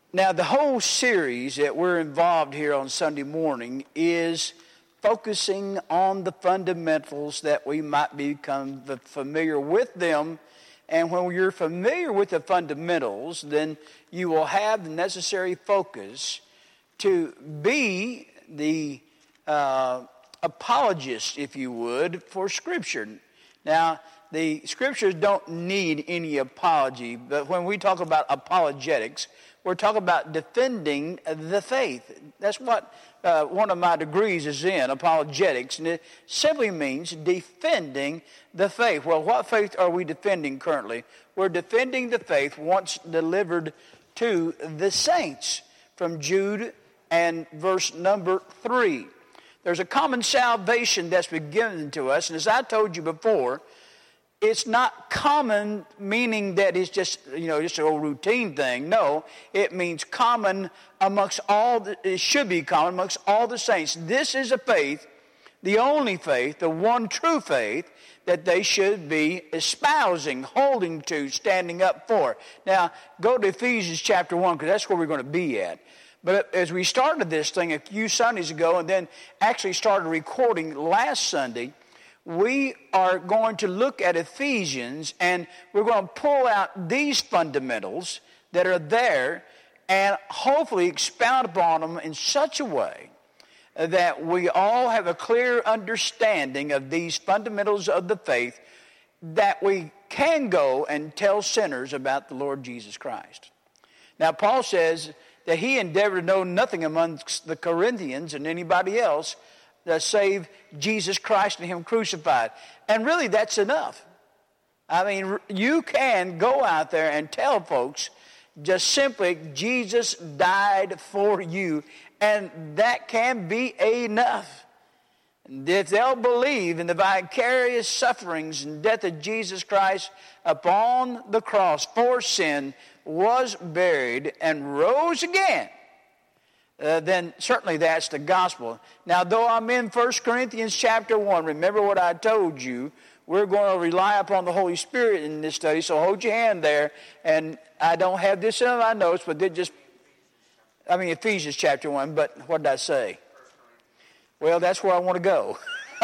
Now, the whole series that we're involved here on Sunday morning is focusing on the fundamentals that we might become familiar with them. And when you're familiar with the fundamentals, then you will have the necessary focus to be the apologist, if you would, for Scripture. Now, the Scriptures don't need any apology, but when we talk about apologetics, we're talking about defending the faith. That's what one of my degrees is in, apologetics, and it simply means defending the faith. Well, what faith are we defending currently? We're defending the faith once delivered to the saints from Jude and verse number 3. There's a common salvation that's been given to us, and as I told you before, it's not common, meaning that it's just a old routine thing. No, it means common amongst all. It should be common amongst all the saints. This is a faith, the only faith, the one true faith that they should be espousing, holding to, standing up for. Now, go to Ephesians chapter 1, because that's where we're going to be at. But as we started this thing a few Sundays ago, and then actually started recording last Sunday, we are going to look at Ephesians, and we're going to pull out these fundamentals that are there and hopefully expound upon them in such a way that we all have a clear understanding of these fundamentals of the faith, that we can go and tell sinners about the Lord Jesus Christ. Now, Paul says that he endeavored to know nothing amongst the Corinthians and anybody else save Jesus Christ and Him crucified. And really, that's enough. I mean, you can go out there and tell folks just simply, Jesus died for you, and that can be enough. And if they'll believe in the vicarious sufferings and death of Jesus Christ upon the cross for sin, was buried, and rose again, then certainly that's the gospel. Now, though I'm in 1 Corinthians chapter 1, remember what I told you, we're going to rely upon the Holy Spirit in this study, so hold your hand there. And I don't have this in my notes, but Ephesians chapter 1, but what did I say? Well, that's where I want to go.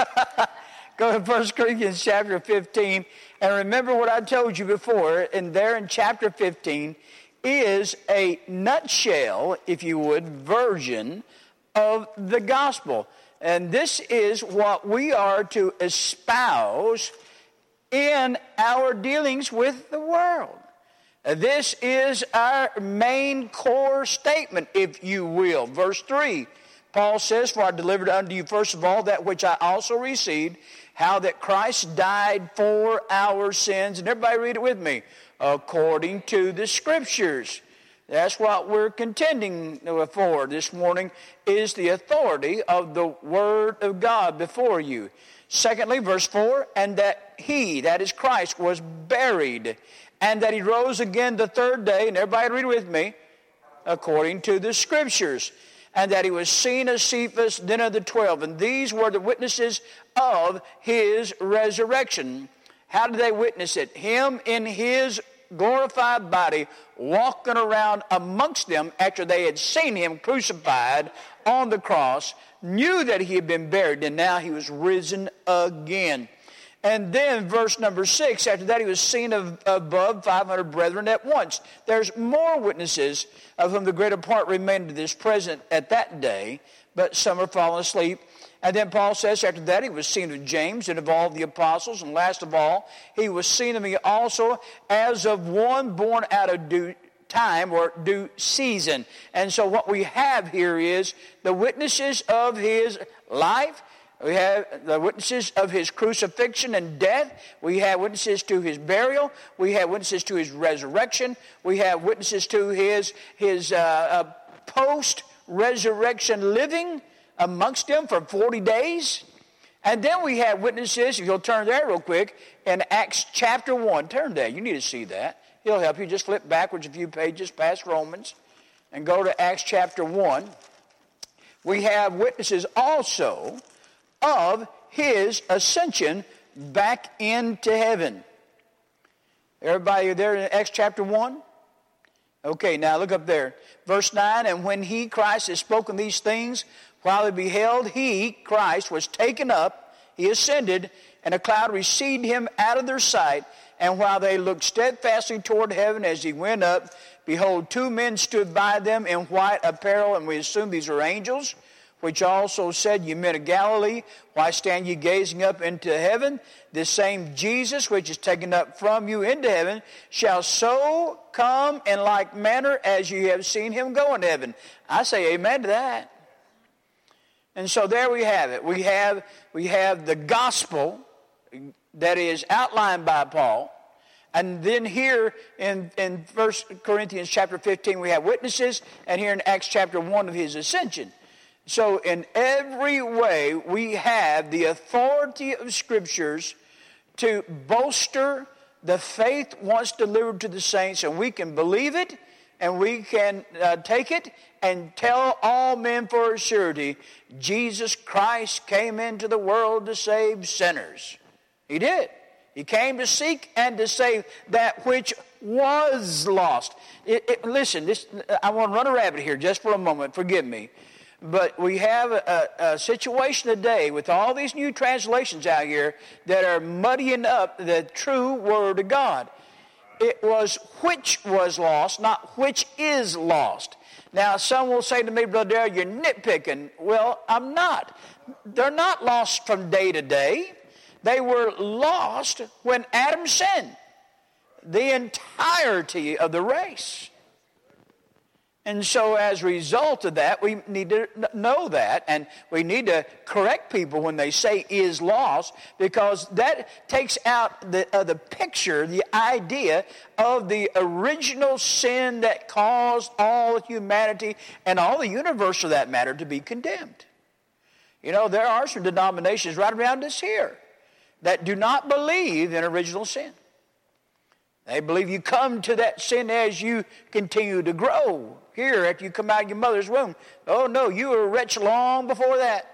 Go to 1 Corinthians chapter 15, and remember what I told you before, and there in chapter 15, is a nutshell, if you would, version of the gospel. And this is what we are to espouse in our dealings with the world. This is our main core statement, if you will. Verse 3, Paul says, "For I delivered unto you first of all that which I also received, how that Christ died for our sins." And everybody read it with me. According to the Scriptures. That's what we're contending for this morning, is the authority of the Word of God before you. Secondly, verse 4, "And that He," that is Christ, "was buried, and that He rose again the third day," and everybody read with me, "according to the Scriptures. And that He was seen of Cephas, then of the 12. And these were the witnesses of His resurrection." How did they witness it? Him in His glorified body walking around amongst them after they had seen Him crucified on the cross, knew that He had been buried, and now He was risen again. And then verse number 6, after that He was seen of above 500 brethren at once. There's more witnesses, of whom the greater part remained to this present at that day, but some are fallen asleep. And then Paul says, after that He was seen of James and of all the apostles. And last of all, He was seen of me also as of one born out of due time or due season. And so what we have here is the witnesses of His life. We have the witnesses of His crucifixion and death. We have witnesses to His burial. We have witnesses to His resurrection. We have witnesses to His post-resurrection living amongst them for 40 days. And then we have witnesses, if you'll turn there real quick, in Acts chapter 1. Turn there. You need to see that. He'll help you. Just flip backwards a few pages past Romans and go to Acts chapter 1. We have witnesses also of His ascension back into heaven. Everybody there in Acts chapter 1? Okay, now look up there. Verse 9, and when he, Christ, had spoken these things, while they beheld, he, Christ, was taken up, he ascended, and a cloud received him out of their sight. And while they looked steadfastly toward heaven as he went up, behold, two men stood by them in white apparel, and we assume these are angels, which also said, Ye men of Galilee, why stand ye gazing up into heaven? This same Jesus, which is taken up from you into heaven, shall so come in like manner as you have seen him go into heaven. I say amen to that. And so there we have it. We have the gospel that is outlined by Paul. And then here in 1 Corinthians chapter 15, we have witnesses. And here in Acts chapter 1 of his ascension. So in every way, we have the authority of Scriptures to bolster the faith once delivered to the saints. And we can believe it, and we can take it and tell all men for a surety, Jesus Christ came into the world to save sinners. He did. He came to seek and to save that which was lost. Listen, I want to run a rabbit here just for a moment. Forgive me. But we have a situation today with all these new translations out here that are muddying up the true Word of God. It was which was lost, not which is lost. Now, some will say to me, Brother Darrell, you're nitpicking. Well, I'm not. They're not lost from day to day. They were lost when Adam sinned. The entirety of the race. And so as a result of that, we need to know that, and we need to correct people when they say is lost, because that takes out the picture, the idea of the original sin that caused all humanity and all the universe for that matter to be condemned. You know, there are some denominations right around us here that do not believe in original sin. They believe you come to that sin as you continue to grow. Here, after you come out of your mother's womb. Oh, no, you were a wretch long before that.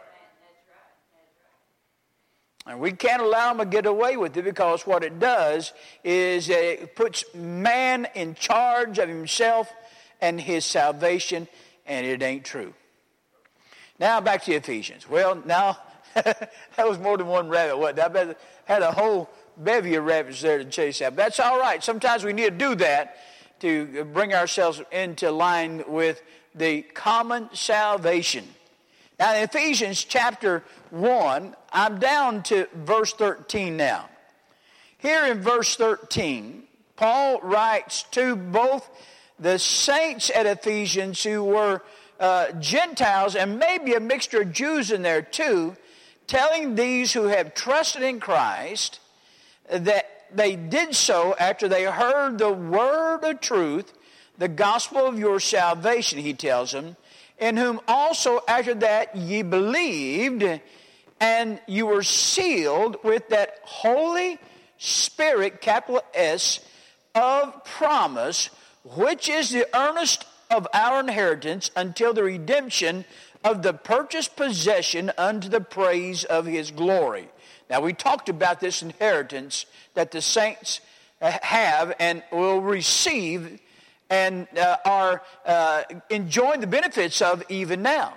And we can't allow them to get away with it, because what it does is it puts man in charge of himself and his salvation, and it ain't true. Now, back to Ephesians. Well, now, that was more than one rabbit, wasn't it? I bet had a whole bevy of rabbits there to chase out. But that's all right. Sometimes we need to do that to bring ourselves into line with the common salvation. Now, in Ephesians chapter 1, I'm down to verse 13 now. Here in verse 13, Paul writes to both the saints at Ephesians who were Gentiles, and maybe a mixture of Jews in there too, telling these who have trusted in Christ that they did so after they heard the word of truth, the gospel of your salvation, he tells them, in whom also after that ye believed, and you were sealed with that Holy Spirit, capital S, of promise, which is the earnest of our inheritance until the redemption of the purchased possession unto the praise of his glory. Now, we talked about this inheritance that the saints have and will receive and are enjoying the benefits of even now.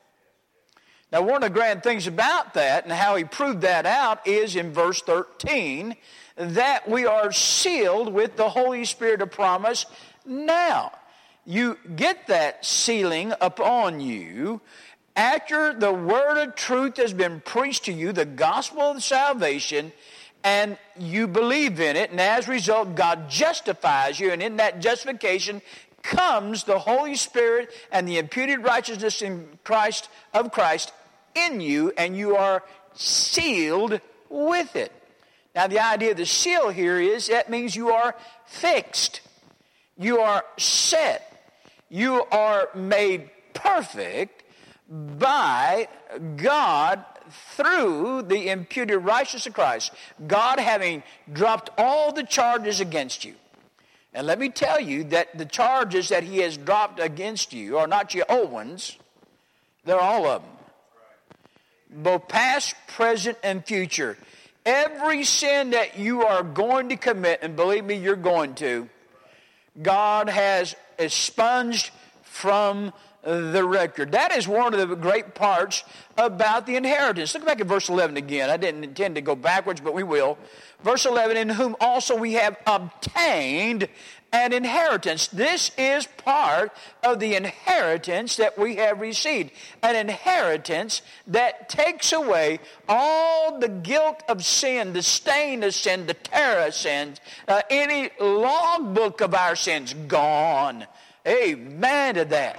Now, one of the grand things about that and how he proved that out is in verse 13, that we are sealed with the Holy Spirit of promise now. You get that sealing upon you after the word of truth has been preached to you, the gospel of salvation, and you believe in it, and as a result, God justifies you, and in that justification comes the Holy Spirit and the imputed righteousness in Christ of Christ in you, and you are sealed with it. Now, the idea of the seal here is that means you are fixed, you are set, you are made perfect by God through the imputed righteousness of Christ. God having dropped all the charges against you. And let me tell you that the charges that he has dropped against you are not your old ones. They're all of them. Both past, present, and future. Every sin that you are going to commit, and believe me, you're going to, God has expunged from the record. That is one of the great parts about the inheritance. Look back at verse 11 again. I didn't intend to go backwards, but we will. Verse 11, in whom also we have obtained an inheritance. This is part of the inheritance that we have received. An inheritance that takes away all the guilt of sin, the stain of sin, the terror of sins, any logbook of our sins, gone. Amen to that.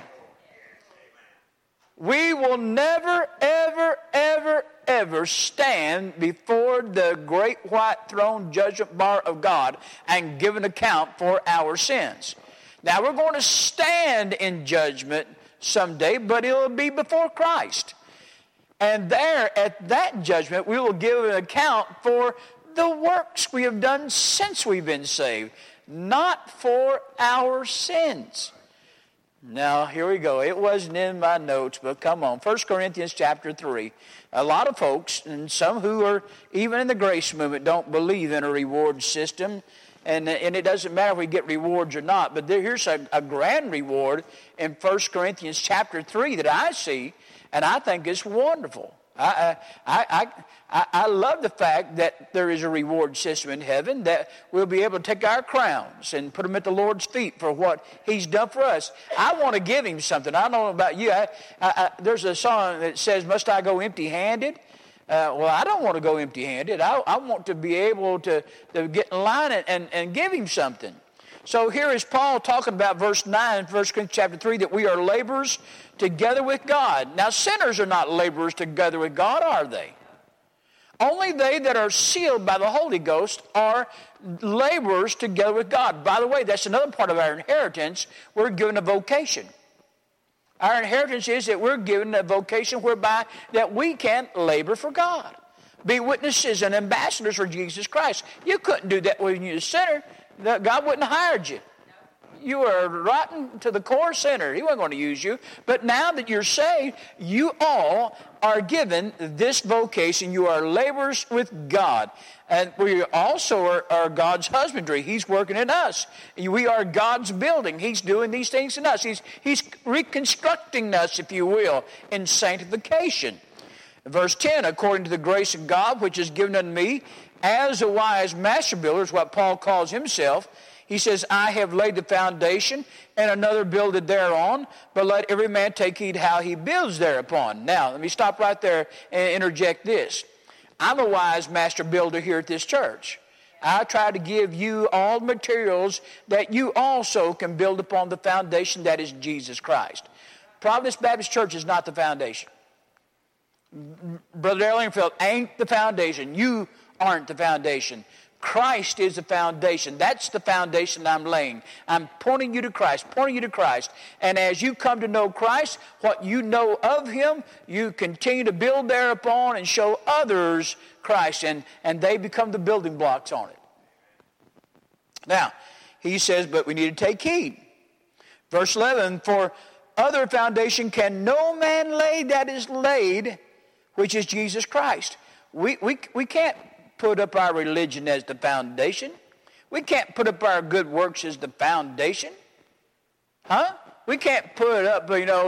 We will never, ever, ever, ever stand before the great white throne judgment bar of God and give an account for our sins. Now, we're going to stand in judgment someday, but it will be before Christ. And there, at that judgment, we will give an account for the works we have done since we've been saved, not for our sins. Now, here we go. It wasn't in my notes, but come on. 1 Corinthians chapter 3. A lot of folks, and some who are even in the grace movement, don't believe in a reward system. And it doesn't matter if we get rewards or not. But here's a grand reward in 1 Corinthians chapter 3 that I see, and I think it's wonderful. I love the fact that there is a reward system in heaven, that we'll be able to take our crowns and put them at the Lord's feet for what He's done for us. I want to give Him something. I don't know about you. There's a song that says, "Must I go empty-handed?" Well, I don't want to go empty-handed. I want to be able to get in line and give Him something. So here is Paul talking about verse 9 in 1 Corinthians chapter 3, that we are laborers together with God. Now, sinners are not laborers together with God, are they? Only they that are sealed by the Holy Ghost are laborers together with God. By the way, that's another part of our inheritance. We're given a vocation. Our inheritance is that we're given a vocation whereby that we can labor for God. Be witnesses and ambassadors for Jesus Christ. You couldn't do that when you're a sinner. God wouldn't have hired you. You were rotten to the core sinner. He wasn't going to use you. But now that you're saved, you all are given this vocation. You are laborers with God. And we also are God's husbandry. He's working in us. We are God's building. He's doing these things in us. He's reconstructing us, if you will, in sanctification. Verse 10, according to the grace of God, which is given unto me, as a wise master builder, is what Paul calls himself. He says, I have laid the foundation, and another builded thereon, but let every man take heed how he builds thereupon. Now, let me stop right there and interject this. I'm a wise master builder here at this church. I try to give you all materials that you also can build upon the foundation that is Jesus Christ. Providence Baptist Church is not the foundation. Brother Dale Lingerfeld ain't the foundation. You aren't the foundation. Christ is the foundation. That's the foundation I'm laying. I'm pointing you to Christ, pointing you to Christ. And as you come to know Christ, what you know of Him, you continue to build thereupon and show others Christ. And they become the building blocks on it. Now, he says, but we need to take heed. Verse 11, for other foundation can no man lay that is laid, which is Jesus Christ. We can't put up our religion as the foundation. We can't put up our good works as the foundation. We can't put up,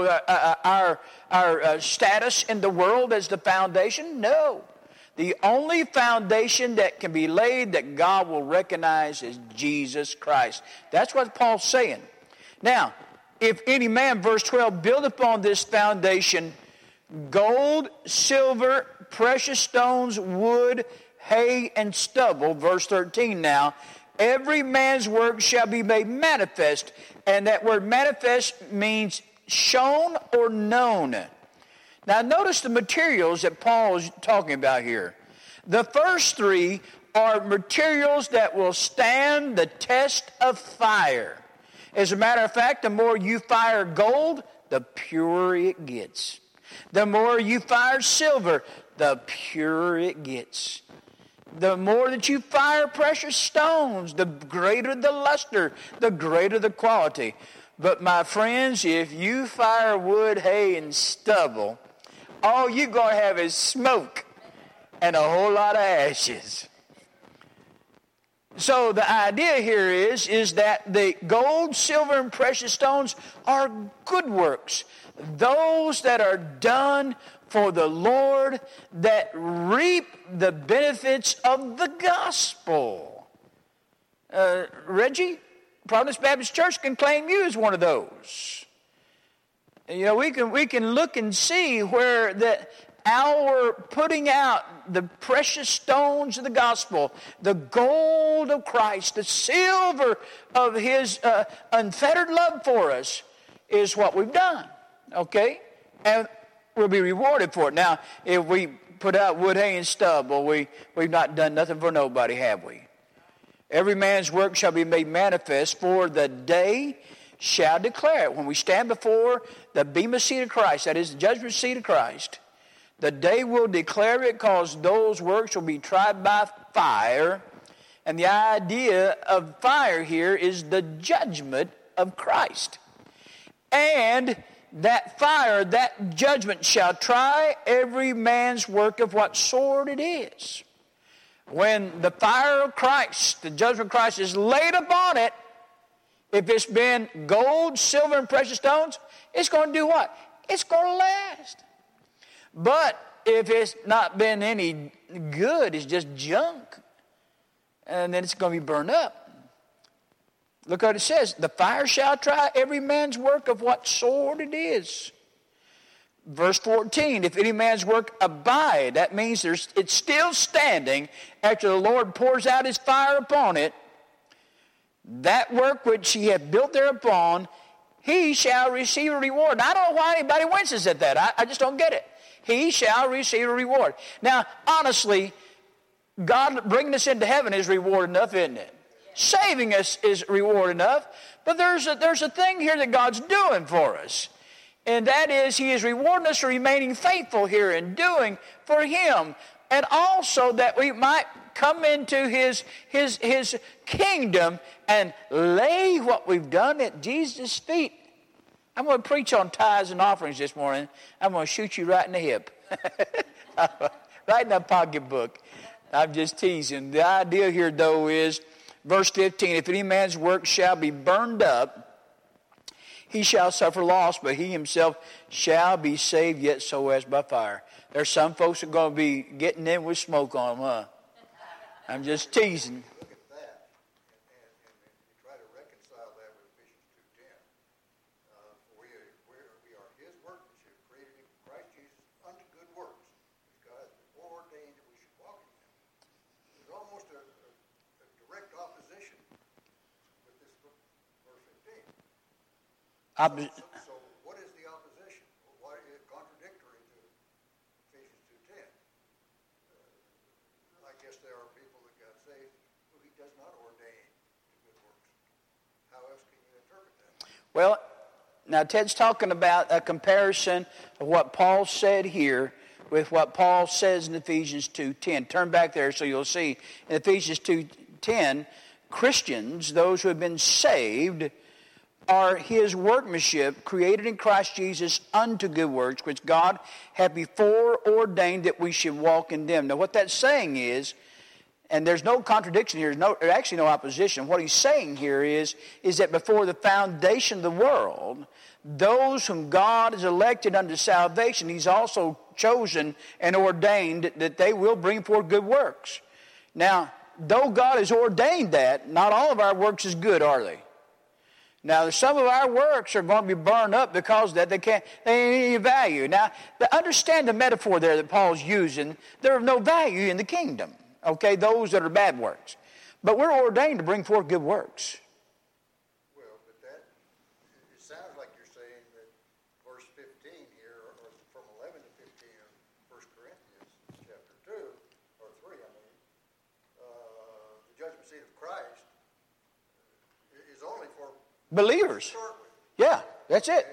our status in the world as the foundation. No. The only foundation that can be laid that God will recognize is Jesus Christ. That's what Paul's saying. Now, if any man, verse 12, build upon this foundation gold, silver, precious stones, wood, hay, and stubble, verse 13 now, every man's work shall be made manifest. And that word manifest means shown or known. Now notice the materials that Paul is talking about here. The first three are materials that will stand the test of fire. As a matter of fact, the more you fire gold, the purer it gets. The more you fire silver, the purer it gets. The more that you fire precious stones, the greater the luster, the greater the quality. But my friends, if you fire wood, hay, and stubble, all you're going to have is smoke and a whole lot of ashes. So the idea here is that the gold, silver, and precious stones are good works. Those that are done for the Lord, that reap the benefits of the gospel. Reggie, Providence Baptist Church can claim you as one of those. You know, we can look and see where that our putting out the precious stones of the gospel, the gold of Christ, the silver of His unfettered love for us, is what we've done. Okay? And we'll be rewarded for it. Now, if we put out wood, hay, and stub, well, we've not done nothing for nobody, have we? Every man's work shall be made manifest, for the day shall declare it. When we stand before the bema seat of Christ, that is the judgment seat of Christ, the day will declare it, because those works will be tried by fire. And the idea of fire here is the judgment of Christ. And that fire, that judgment shall try every man's work of what sort it is. When the fire of Christ, the judgment of Christ is laid upon it, if it's been gold, silver, and precious stones, it's going to do what? It's going to last. But if it's not been any good, it's just junk, and then it's going to be burned up. Look what it says. The fire shall try every man's work of what sort it is. Verse 14, if any man's work abide, that means it's still standing after the Lord pours out His fire upon it. That work which He hath built thereupon, he shall receive a reward. Now, I don't know why anybody winces at that. I just don't get it. He shall receive a reward. Now, honestly, God bringing us into heaven is reward enough, isn't it? Saving us is reward enough. But there's a thing here that God's doing for us. And that is, He is rewarding us for remaining faithful here and doing for Him. And also that we might come into His kingdom and lay what we've done at Jesus' feet. I'm going to preach on tithes and offerings this morning. I'm going to shoot you right in the hip. Right in that pocketbook. I'm just teasing. The idea here, though, is verse 15, if any man's work shall be burned up, he shall suffer loss, but he himself shall be saved, yet so as by fire. There's some folks that are going to be getting in with smoke on them, huh? I'm just teasing. Look at that, and you try to reconcile that with Ephesians 2:10. We are His workmanship, created in Christ Jesus unto good works, which God has before ordained that we should walk in them. There's almost a direct opposition with this verse 15. So what is the opposition? Why is it contradictory to Ephesians 2:10? I guess there are people that got saved who He does not ordain to good works. How else can you interpret that? Well, now Ted's talking about a comparison of what Paul said here with what Paul says in Ephesians 2:10. Turn back there so you'll see. In Ephesians 2:10, Christians, those who have been saved, are His workmanship, created in Christ Jesus unto good works, which God hath before ordained that we should walk in them. Now what that's saying is, and there's no contradiction here, there's actually no opposition. What he's saying here is that before the foundation of the world, those whom God has elected unto salvation, He's also chosen and ordained that they will bring forth good works. Now, though God has ordained that, not all of our works is good, are they? Now, some of our works are going to be burned up because of that they ain't any value. Now, understand the metaphor there that Paul's using. They're of no value in the kingdom, okay, those that are bad works. But we're ordained to bring forth good works. Well, but it sounds like you're saying that verse 15 here, or from 11 to 15 of 1 Corinthians chapter 2, or 3, the judgment seat of Christ is only for believers. Yeah, that's it.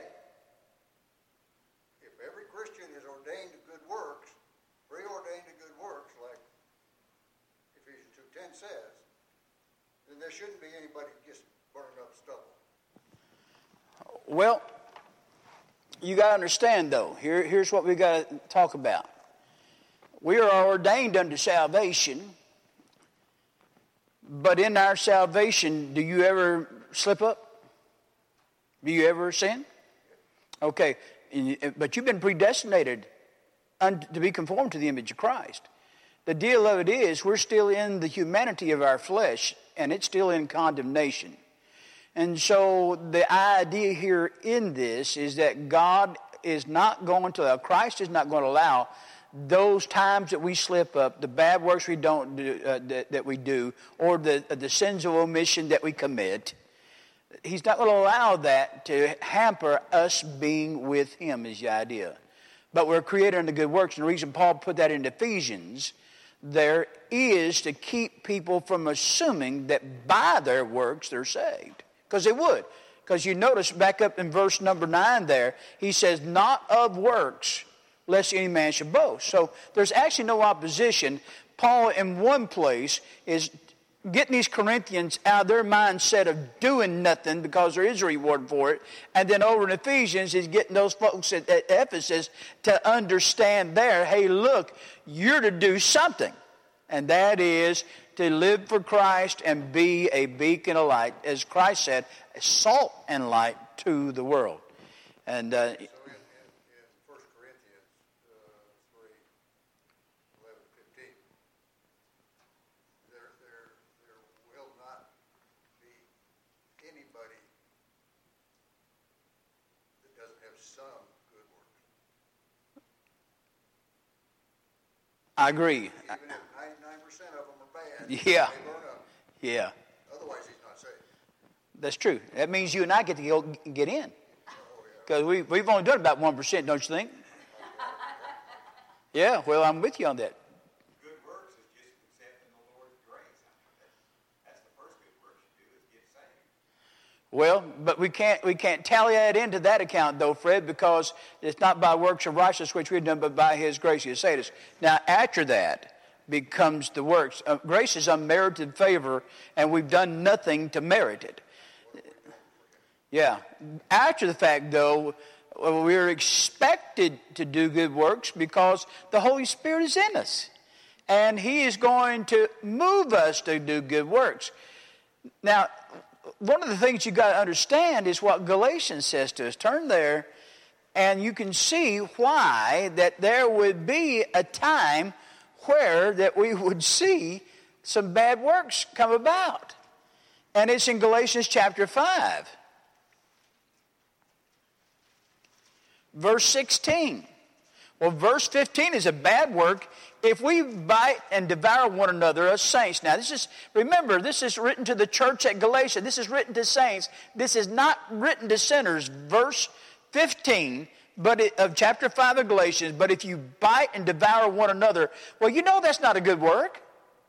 If every Christian is ordained to good works, preordained to good works, like Ephesians 2:10 says, then there shouldn't be anybody just burning up stubble. Well, you got to understand, though. Here's what we got to talk about. We are ordained unto salvation, But in our salvation, do you ever slip up? Do you ever sin? Okay, but you've been predestinated to be conformed to the image of Christ. The deal of it is we're still in the humanity of our flesh, and it's still in condemnation. And so the idea here in this is that Christ is not going to allow those times that we slip up, the bad works we don't do, that we do, or the sins of omission that we commit. He's not going to allow that to hamper us being with him, is the idea. But we're created unto good works, and the reason Paul put that in Ephesians there is to keep people from assuming that by their works they're saved. Because they would. Because you notice back up in verse number 9 there, he says, not of works, lest any man should boast. So there's actually no opposition. Paul in one place is getting these Corinthians out of their mindset of doing nothing because there is a reward for it. And then over in Ephesians, he's getting those folks at Ephesus to understand there, hey, look, you're to do something. And that is to live for Christ and be a beacon of light, as Christ said, salt and light to the world. And so in 1 Corinthians 3, 11, 15, there will not be anybody that doesn't have some good works. I agree. Even if 99% of them are bad, Yeah. they burn up. Yeah. Otherwise, he's not saved. That's true. That means you and I get to get in. Because we've only done about 1%, don't you think? Yeah, well, I'm with you on that. Good works is just accepting the Lord's grace. That's the first good work you do is get saved. Well, but we can't tally that into that account, though, Fred, because it's not by works of righteousness which we've done, but by his grace he has saved us. Now, after that becomes the works. Grace is unmerited favor, and we've done nothing to merit it. Yeah. After the fact, though, we're expected to do good works because the Holy Spirit is in us. And he is going to move us to do good works. Now, one of the things you've got to understand is what Galatians says to us. Turn there, and you can see why that there would be a time where that we would see some bad works come about. And it's in Galatians chapter 5. Verse 16. Well, verse 15 is a bad work if we bite and devour one another as saints. Now, remember, this is written to the church at Galatia. This is written to saints. This is not written to sinners. Verse 15 of chapter 5 of Galatians, but if you bite and devour one another, well, you know that's not a good work.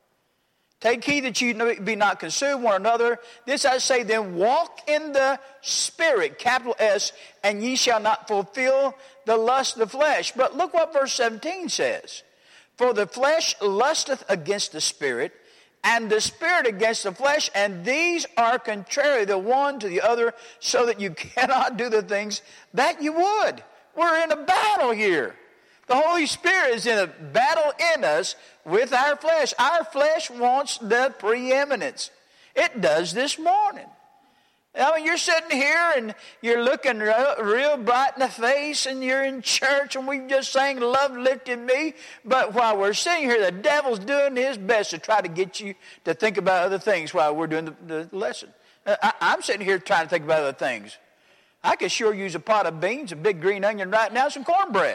Take heed that you be not consumed one another. This I say, then walk in the Spirit, capital S, and ye shall not fulfill the lust of the flesh. But look what verse 17 says. For the flesh lusteth against the Spirit, and the Spirit against the flesh, and these are contrary the one to the other, so that you cannot do the things that you would. We're in a battle here. The Holy Spirit is in a battle in us with our flesh. Our flesh wants the preeminence. It does this morning. I mean, you're sitting here and you're looking real bright in the face and you're in church and we just sang Love Lifted Me. But while we're sitting here, the devil's doing his best to try to get you to think about other things while we're doing the lesson. I'm sitting here trying to think about other things. I could sure use a pot of beans, a big green onion right now, some cornbread.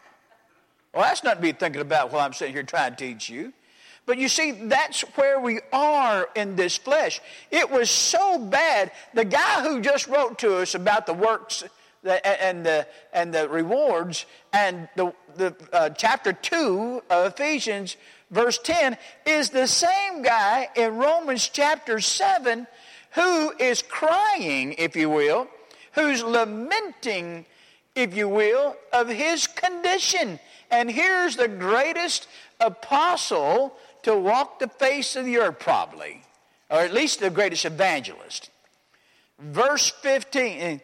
Well, that's nothing to be thinking about while I'm sitting here trying to teach you. But you see, that's where we are in this flesh. It was so bad. The guy who just wrote to us about the works and the rewards and the chapter 2 of Ephesians, verse 10, is the same guy in Romans chapter 7 who is crying, if you will, who's lamenting, if you will, of his condition. And here's the greatest apostle to walk the face of the earth, probably, or at least the greatest evangelist. Verse 15,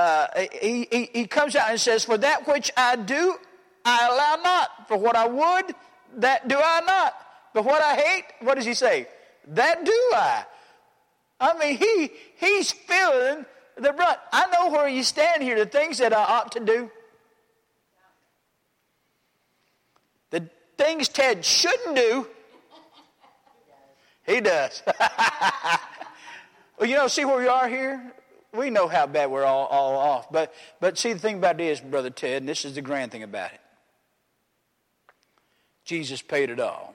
he comes out and says, for that which I do, I allow not. For what I would, that do I not. But what I hate, what does he say? That do I. I mean, he's feeling the brunt. I know where you stand here, the things that I ought to do. The things Ted shouldn't do, he does. Well, see where we are here? We know how bad we're all off. But see, the thing about it is, Brother Ted, and this is the grand thing about it. Jesus paid it all.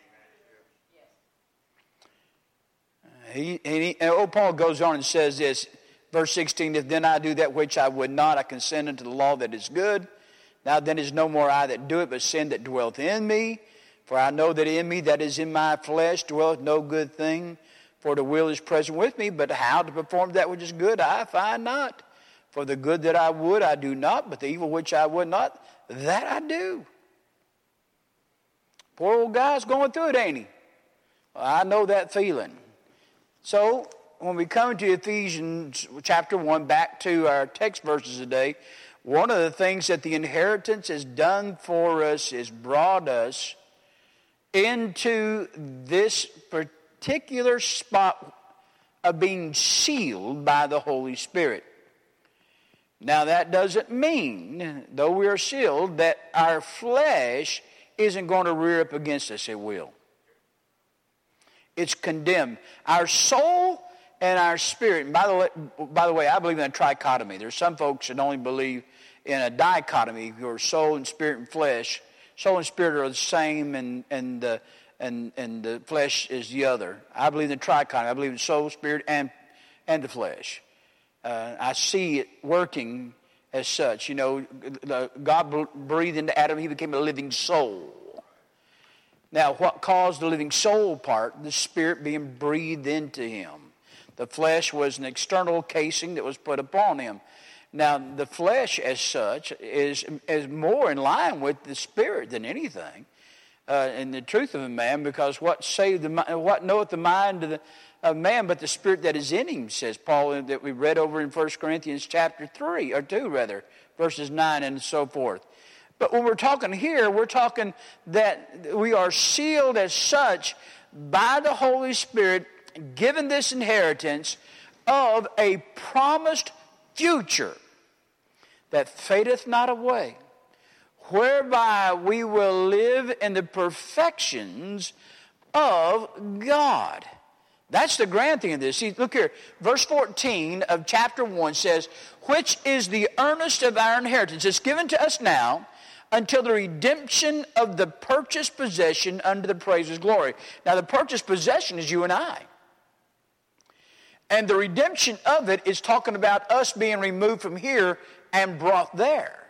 Paul goes on and says this, verse 16, if then I do that which I would not, I consent unto the law that is good. Now then is no more I that do it, but sin that dwelleth in me. For I know that in me, that is in my flesh, dwelleth no good thing. For the will is present with me, but how to perform that which is good I find not. For the good that I would I do not, but the evil which I would not, that I do. Poor old guy's going through it, ain't he? Well, I know that feeling. So, when we come to Ephesians chapter 1, back to our text verses today, one of the things that the inheritance has done for us is brought us into this particular spot of being sealed by the Holy Spirit. Now, that doesn't mean, though we are sealed, that our flesh isn't going to rear up against us. It will. It's condemned. Our soul and our spirit. And by the way, I believe in a trichotomy. There's some folks that only believe in a dichotomy, your soul and spirit and flesh. Soul and spirit are the same, and the flesh is the other. I believe in the trichotomy. I believe in soul, spirit, and the flesh. I see it working as such. God breathed into Adam. He became a living soul. Now, what caused the living soul part? The Spirit being breathed into him. The flesh was an external casing that was put upon him. Now, the flesh as such is more in line with the Spirit than anything. And the truth of a man, because what knoweth the mind of man but the Spirit that is in him, says Paul, that we read over in 1 Corinthians chapter 2, verses 9 and so forth. But when we're talking here, we're talking that we are sealed as such by the Holy Spirit, given this inheritance of a promised future that fadeth not away, whereby we will live in the perfections of God. That's the grand thing of this. See, look here. Verse 14 of chapter 1 says, which is the earnest of our inheritance. It's given to us now, until the redemption of the purchased possession unto the praise of his glory. Now, the purchased possession is you and I. And the redemption of it is talking about us being removed from here and brought there.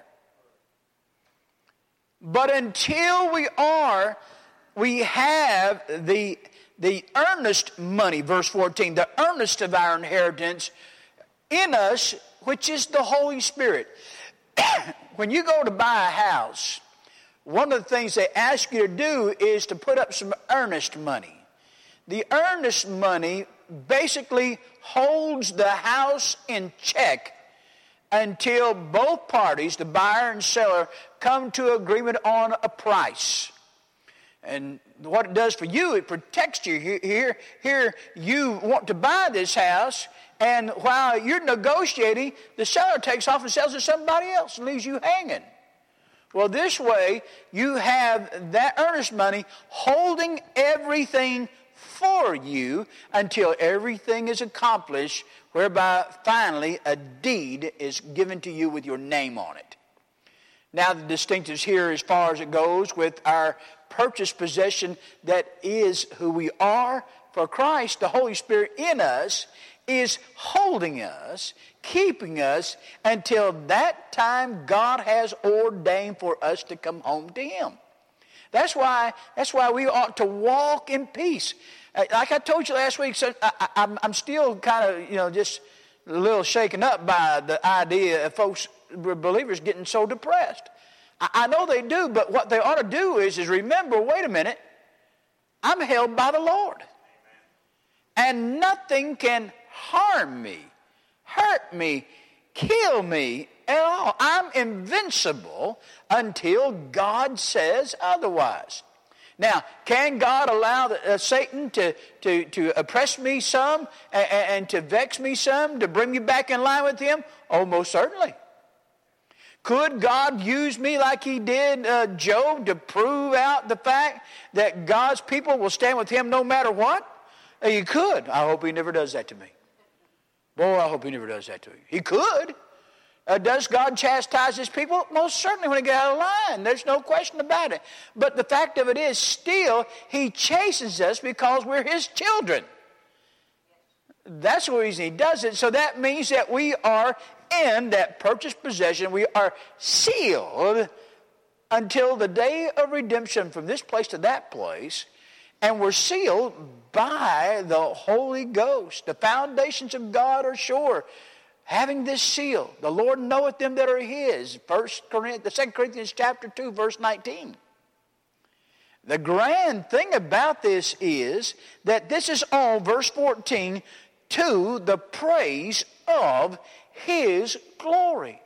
But until we have the earnest money, verse 14, the earnest of our inheritance in us, which is the Holy Spirit. When you go to buy a house, one of the things they ask you to do is to put up some earnest money. The earnest money basically holds the house in check until both parties, the buyer and seller, come to agreement on a price. And what it does for you, it protects you. Here you want to buy this house, and while you're negotiating, the seller takes off and sells it to somebody else and leaves you hanging. Well, this way, you have that earnest money holding everything for you until everything is accomplished, whereby finally a deed is given to you with your name on it. Now, the distinctives here as far as it goes with our purchased possession that is who we are for Christ, the Holy Spirit in us, is holding us, keeping us until that time God has ordained for us to come home to Him. That's why we ought to walk in peace. Like I told you last week, so I'm still kind of, just a little shaken up by the idea of folks, believers, getting so depressed. I know they do, but what they ought to do is remember, wait a minute, I'm held by the Lord. And nothing can harm me, hurt me, kill me at all. I'm invincible until God says otherwise. Now, can God allow Satan to oppress me some and to vex me some, to bring me back in line with him? Oh, most certainly. Could God use me like he did Job to prove out the fact that God's people will stand with him no matter what? He could. I hope he never does that to me. Boy, I hope he never does that to you. He could. Does God chastise his people? Most certainly when they get out of line. There's no question about it. But the fact of it is, still, he chastens us because we're his children. That's the reason he does it. So that means that we are in that purchased possession. We are sealed until the day of redemption from this place to that place. And we're sealed by the Holy Ghost. The foundations of God are sure. Having this seal, the Lord knoweth them that are his. 2 Corinthians chapter 2, verse 19. The grand thing about this is that this is all, verse 14, to the praise of his glory.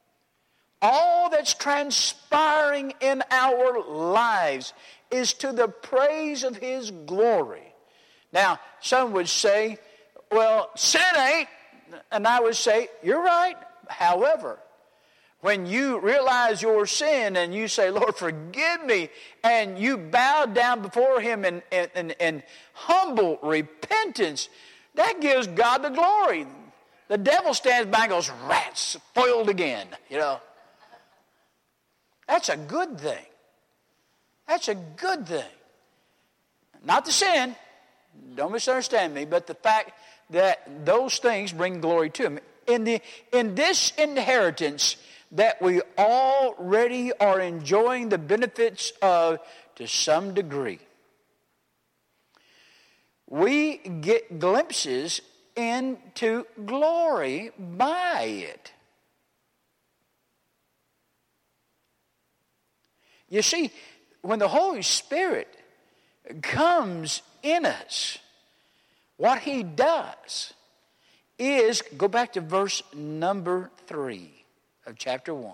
All that's transpiring in our lives is to the praise of his glory. Now, some would say, well, sin ain't. And I would say, you're right. However, when you realize your sin and you say, Lord, forgive me, and you bow down before him in humble repentance, that gives God the glory. The devil stands by and goes, rats, foiled again, you know. That's a good thing. That's a good thing. Not the sin, don't misunderstand me, but the fact that those things bring glory to him. In this inheritance that we already are enjoying the benefits of to some degree, we get glimpses into glory by it. You see, when the Holy Spirit comes in us, what he does is, go back to verse number 3 of chapter 1.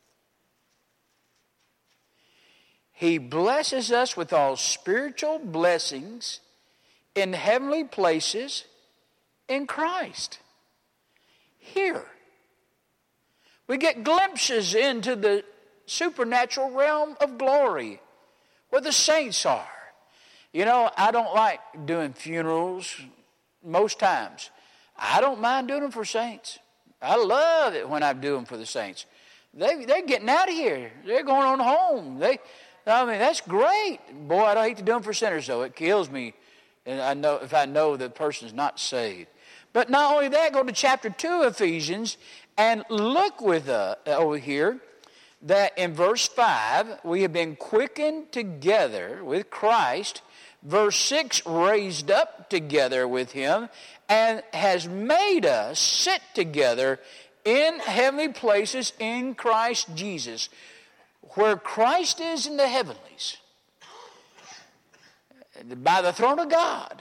He blesses us with all spiritual blessings in heavenly places in Christ. Here, we get glimpses into the supernatural realm of glory where the saints are. You know, I don't like doing funerals most times. I don't mind doing them for saints. I love it when I do them for the saints. They're getting out of here. They're going on home. That's great. Boy, I don't hate to do them for sinners, though. It kills me, and I know if I know the person's not saved. But not only that, go to chapter 2 of Ephesians and look with over here that in verse 5, we have been quickened together with Christ. Verse 6, raised up together with him, and has made us sit together in heavenly places in Christ Jesus. Where Christ is in the heavenlies, by the throne of God,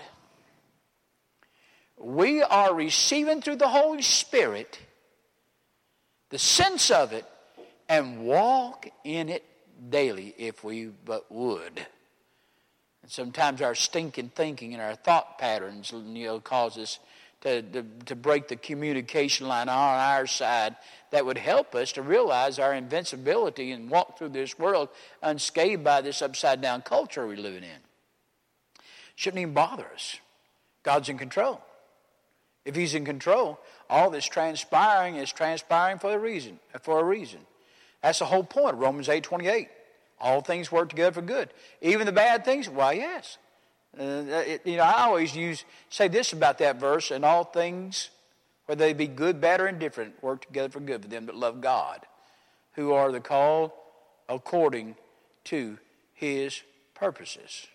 we are receiving through the Holy Spirit the sense of it and walk in it daily if we but would. And sometimes our stinking thinking and our thought patterns, cause us to break the communication line on our side that would help us to realize our invincibility and walk through this world unscathed by this upside-down culture we're living in. Shouldn't even bother us. God's in control. If he's in control, all that's transpiring is transpiring for a reason. That's the whole point of Romans 8:28. All things work together for good. Even the bad things? Why, yes. I always say this about that verse, and all things, whether they be good, bad, or indifferent, work together for good for them that love God, who are the called according to his purposes.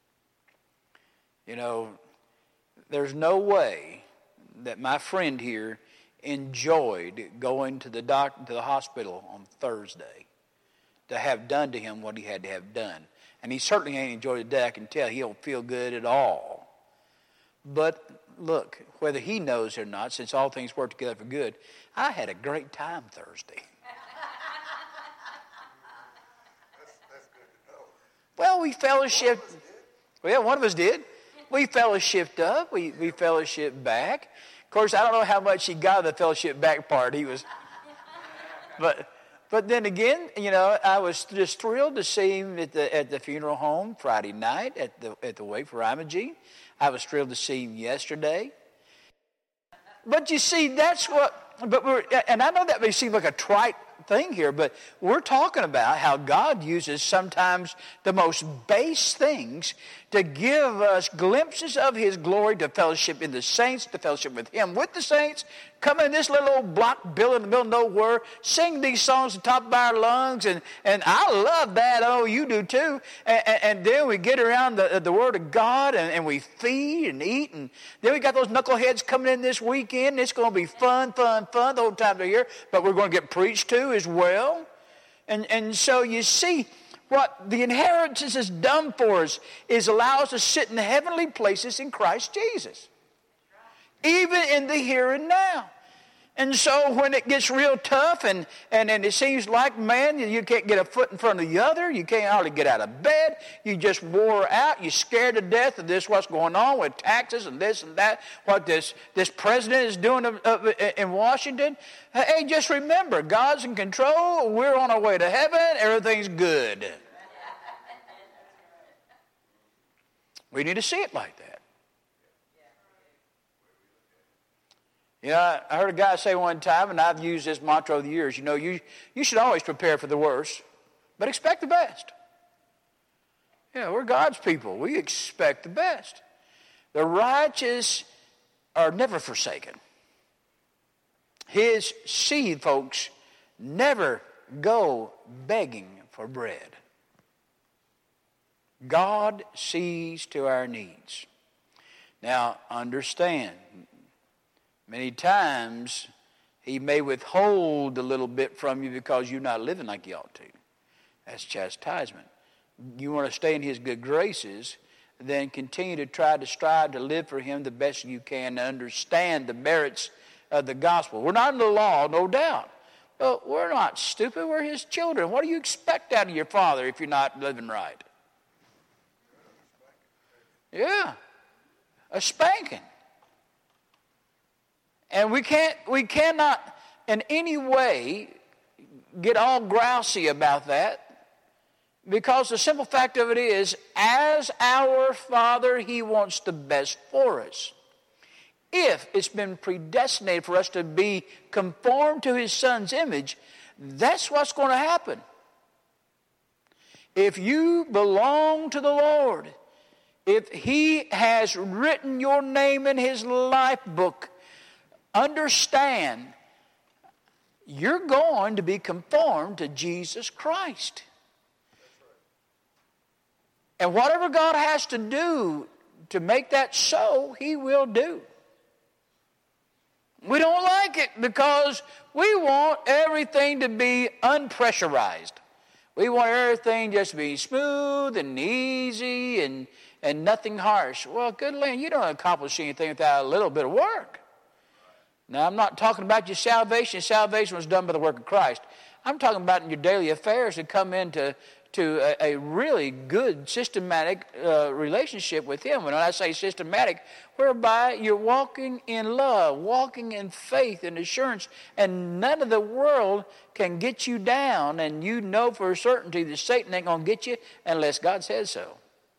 There's no way that my friend here enjoyed going to the hospital on Thursday to have done to him what he had to have done. And he certainly ain't enjoyed it today. I can tell he don't feel good at all. But look, whether he knows or not, since all things work together for good, I had a great time Thursday. That's good to know. Well, we fellowshiped. Well, one of us did. We fellowshipped up. We fellowshipped back. Of course, I don't know how much he got of the fellowship back part. He was, but then again, I was just thrilled to see him at the funeral home Friday night at the wake for Imogene. I was thrilled to see him yesterday. But you see, that's what. And I know that may seem like a trite thing here, but we're talking about how God uses sometimes the most base things to give us glimpses of his glory, to fellowship in the saints, to fellowship with him, with the saints, come in this little old block bill in the middle of nowhere, sing these songs at the top of our lungs, and I love that. Oh, you do too. And then we get around the Word of God, and we feed and eat, and then we got those knuckleheads coming in this weekend. It's going to be fun the whole time they're here, but we're going to get preached to as well. And so you see, what the inheritance has done for us is allow us to sit in heavenly places in Christ Jesus, even in the here and now. And so when it gets real tough and it seems like, man, you can't get a foot in front of the other, you can't hardly get out of bed, you just wore out, you're scared to death of this, what's going on with taxes and this and that, what this president is doing in Washington. Hey, just remember, God's in control, we're on our way to heaven, everything's good. We need to see it like that. I heard a guy say one time, and I've used this mantra over the years, you should always prepare for the worst, but expect the best. We're God's people. We expect the best. The righteous are never forsaken. His seed, folks, never go begging for bread. God sees to our needs. Now, understand, many times he may withhold a little bit from you because you're not living like you ought to. That's chastisement. You want to stay in his good graces, then continue to try to strive to live for him the best you can, to understand the merits of the gospel. We're not in the law, no doubt. But we're not stupid. We're his children. What do you expect out of your father if you're not living right? Yeah, a spanking. And we cannot in any way get all grousy about that, because the simple fact of it is, as our Father, he wants the best for us. If it's been predestinated for us to be conformed to his Son's image, that's what's going to happen. If you belong to the Lord, if he has written your name in his life book, understand, you're going to be conformed to Jesus Christ. And whatever God has to do to make that so, he will do. We don't like it because we want everything to be unpressurized. We want everything just to be smooth and easy and nothing harsh. Well, good land, you don't accomplish anything without a little bit of work. Now, I'm not talking about your salvation. Salvation was done by the work of Christ. I'm talking about in your daily affairs to come into a really good, systematic relationship with him. When I say systematic, whereby you're walking in love, walking in faith and assurance, and none of the world can get you down, and you know for a certainty that Satan ain't going to get you unless God says so.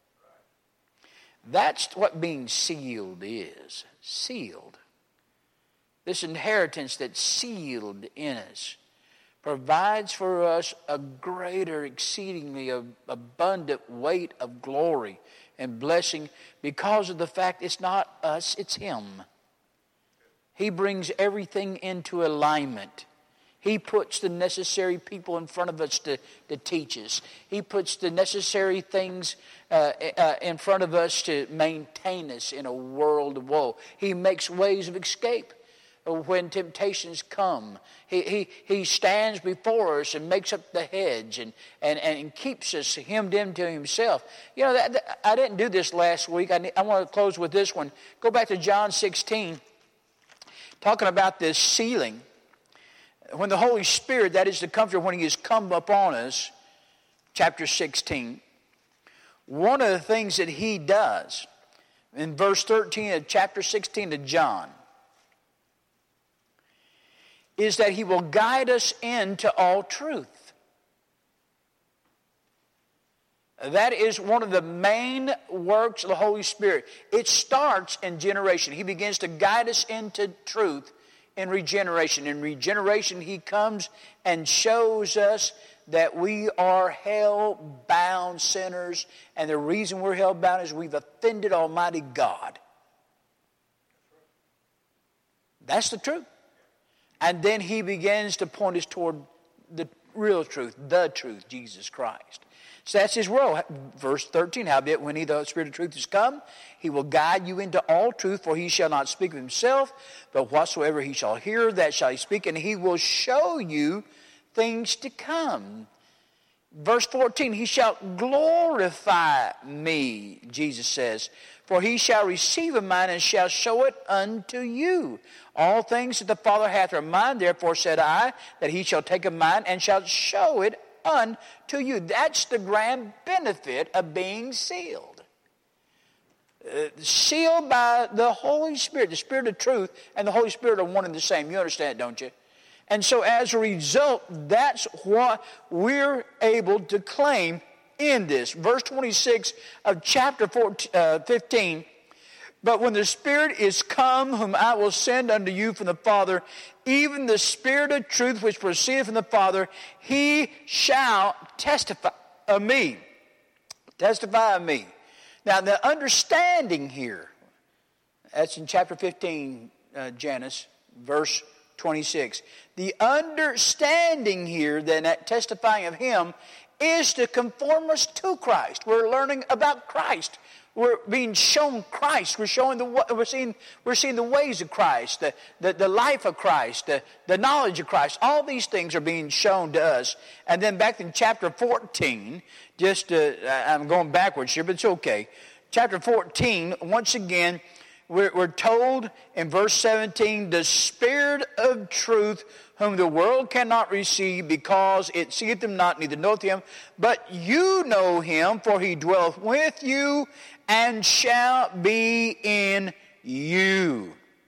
That's what being sealed is. Sealed. This inheritance that's sealed in us provides for us a greater, exceedingly abundant weight of glory and blessing because of the fact it's not us, it's him. He brings everything into alignment. He puts the necessary people in front of us to teach us. He puts the necessary things in front of us to maintain us in a world of woe. He makes ways of escape when temptations come. He stands before us and makes up the hedge and keeps us hemmed into himself. I didn't do this last week. I want to close with this one. Go back to John 16, talking about this sealing. When the Holy Spirit, that is the Comforter, when he has come upon us, chapter 16, one of the things that he does in verse 13 of chapter 16 of John is that he will guide us into all truth. That is one of the main works of the Holy Spirit. It starts in generation. He begins to guide us into truth in regeneration. In regeneration, he comes and shows us that we are hell-bound sinners, and the reason we're hell-bound is we've offended Almighty God. That's the truth. And then he begins to point us toward the real truth, Jesus Christ. So that's his role. Verse 13, howbeit when he, the Spirit of truth, is come, he will guide you into all truth, for he shall not speak of himself, but whatsoever he shall hear, that shall he speak, and he will show you things to come. Verse 14, he shall glorify me, Jesus says, for he shall receive of mine and shall show it unto you. All things that the Father hath are mine, therefore said I, that he shall take of mine and shall show it unto you. That's the grand benefit of being sealed. Sealed by the Holy Spirit. The Spirit of truth and the Holy Spirit are one and the same. You understand, don't you? And so as a result, that's what we're able to claim in this. Verse 26 of chapter 15, but when the Spirit is come, whom I will send unto you from the Father, even the Spirit of truth which proceedeth from the Father, he shall testify of me. Testify of me. Now the understanding here, that's in chapter 15, Janice, verse 26. The understanding here, then, that testifying of him, is to conform us to Christ. We're learning about Christ. We're being shown Christ. We're seeing the ways of Christ, the life of Christ, the knowledge of Christ. All these things are being shown to us. And then back in chapter 14, I'm going backwards here, but it's okay. Chapter 14, once again, we're told in verse 17, the Spirit of truth, whom the world cannot receive, because it seeth him not, neither knoweth him. But you know him, for he dwelleth with you, and shall be in you.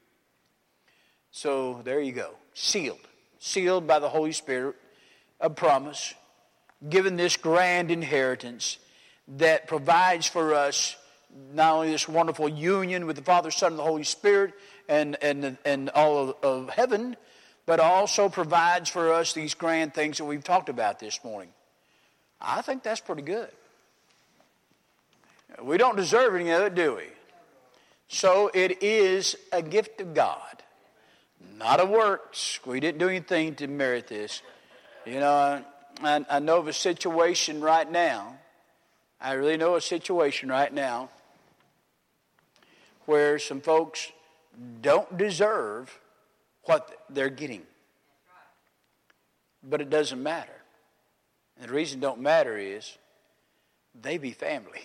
So there you go. Sealed. Sealed by the Holy Spirit, a promise, given this grand inheritance that provides for us not only this wonderful union with the Father, Son, and the Holy Spirit and all of heaven, but also provides for us these grand things that we've talked about this morning. I think that's pretty good. We don't deserve any of it, do we? So it is a gift of God, not of works. We didn't do anything to merit this. You know, I know of a situation right now. I really know a situation right now where some folks don't deserve what they're getting. But it doesn't matter. And the reason it don't matter is they be family.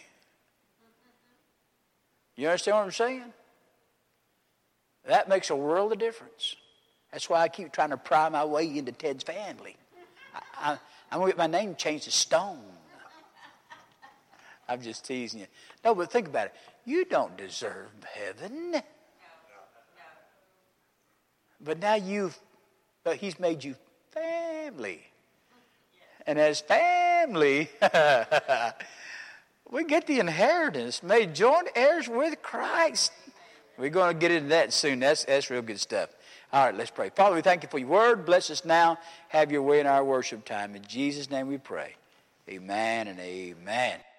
You understand what I'm saying? That makes a world of difference. That's why I keep trying to pry my way into Ted's family. I'm going to get my name changed to Stone. I'm just teasing you. No, but think about it. You don't deserve heaven. No. But now he's made you family. And as family, we get the inheritance, made joint heirs with Christ. We're going to get into that soon. That's real good stuff. All right, let's pray. Father, we thank you for your word. Bless us now. Have your way in our worship time. In Jesus' name we pray. Amen and amen.